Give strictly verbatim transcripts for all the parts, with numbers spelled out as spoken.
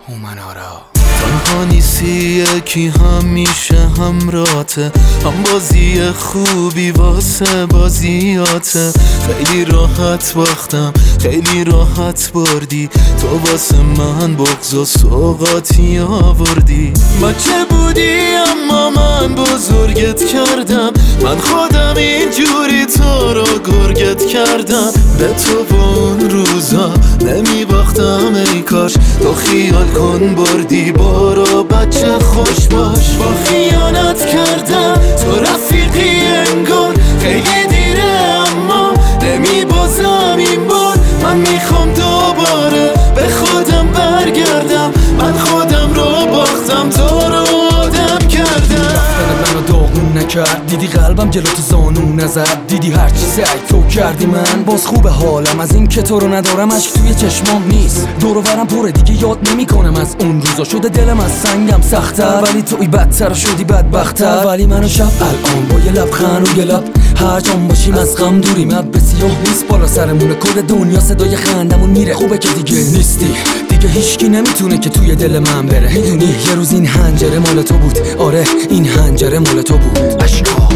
هومنارا. تنها نیستی، یکی همیشه همراته، هم بازی خوبی واسه بازیاته. خیلی راحت باختم، خیلی راحت بردی، تو واسه من بغض و سوغاتی آوردی. بچه بودی اما من بزرگت کردم، من خودم اینجوری تو رو گرگت کردم. به تو با اون روزا نمی باختم، ای کاش تو خیال کن بردی. برو بچه خوش باش، با خیانت کردم تو رفیقی انگار. خیلی دیره اما نمی بازم این بار. من میخوام دوباره به خودم برگردم، من خودم رو باختم تو رو آدم کردم. منو داغون نکرد، دیدی قلبم جلو تو زانو نزد، دیدی هر چی سعی تو کردی من باز خوب حالم. از این که تو رو ندارم اشک توی چشمام نیست، دور و برم پره دیگه یاد نمی کنم از اون روزا. شده دلم از سنگم سخت‌تر، ولی توی بدتر شدی بدبخت‌تر. ولی منو شب الان با یه لبخند روی لب، هر جام باشیم از غم دوریم. به سیاه نیست بالا سرمونه، کل دنیا صدای خندمون میره. خوبه که دیگه نیستی، دیگه هیچکی نمیتونه که توی دل من بره. میدونی یه روز این حنجره مال تو بود، آره این حنجره مال تو بود. اشکار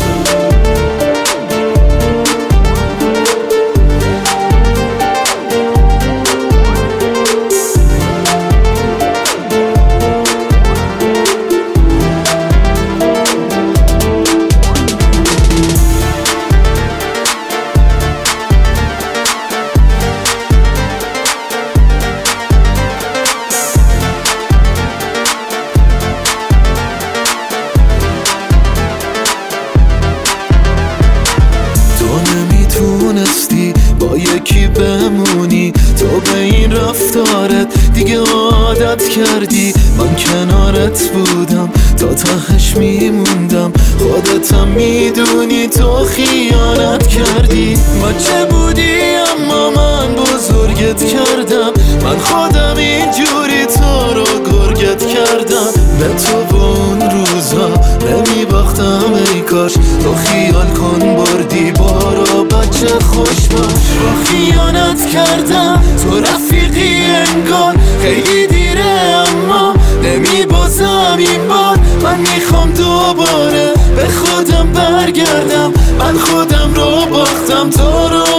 با یکی بمونی، تو به این رفتارت دیگه عادت کردی. من کنارت بودم تا تهش میموندم، خودتم میدونی تو خیانت کردی. بچه بودی اما من بزرگت کردم، من خودم اینجوری تو رو گرگت کردم. به تو با اون روزا نمی باختم، ای کاش تو خیال کن بردی. برو بچه خوش باش، با خیانت کردم تو رفیقی انگار. خیلی دیره اما نمی بازم این بار. من میخوام دوباره به خودم برگردم، من خودم رو باختم تو رو